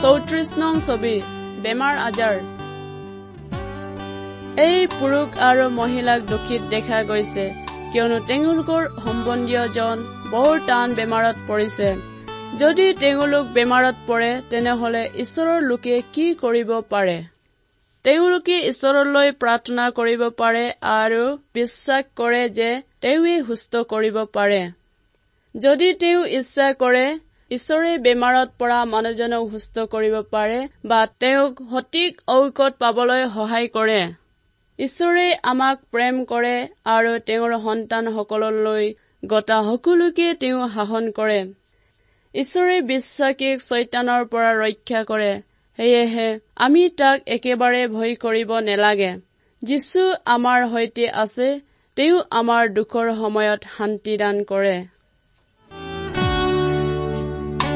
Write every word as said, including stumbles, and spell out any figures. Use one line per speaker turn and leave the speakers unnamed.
চৌত্ৰিশ নং ছবি বেমাৰ আজাৰ। এই পুৰুষ আৰু মহিলাক দুখিত দেখা গৈছে, কিয়নো তেওঁলোকৰ সম্বন্ধীয়জন বৰ টান বেমাৰত পৰিছে। যদি তেওঁলোক বেমাৰত পৰে, তেনেহলে ঈশ্বৰৰ লোকে কি কৰিব পাৰে? তেওঁলোকে ঈশ্বৰলৈ প্ৰাৰ্থনা কৰিব পাৰে আৰু বিশ্বাস কৰে যে তেওঁৱে সুস্থ কৰিব পাৰে। যদি তেওঁ ইচ্ছা কৰে, ঈশ্বৰে বেমাৰত পৰা মানুহজনক সুস্থ কৰিব পাৰে বা তেওঁক সঠিক ঔষধ পাবলৈ সহায় কৰে। ঈশ্বৰে আমাক প্ৰেম কৰে আৰু তেওঁৰ সন্তানসকললৈ গতা সকলোকে তেওঁ শাসন কৰে। ঈশ্বৰে বিশ্বাসীক শয়তানৰ পৰা ৰক্ষা কৰে। সেয়েহে আমি তাক একেবাৰে ভয় কৰিব নেলাগে। যীশু আমাৰ সৈতে আছে, তেওঁ আমাৰ দুখৰ সময়ত শান্তি দান কৰে।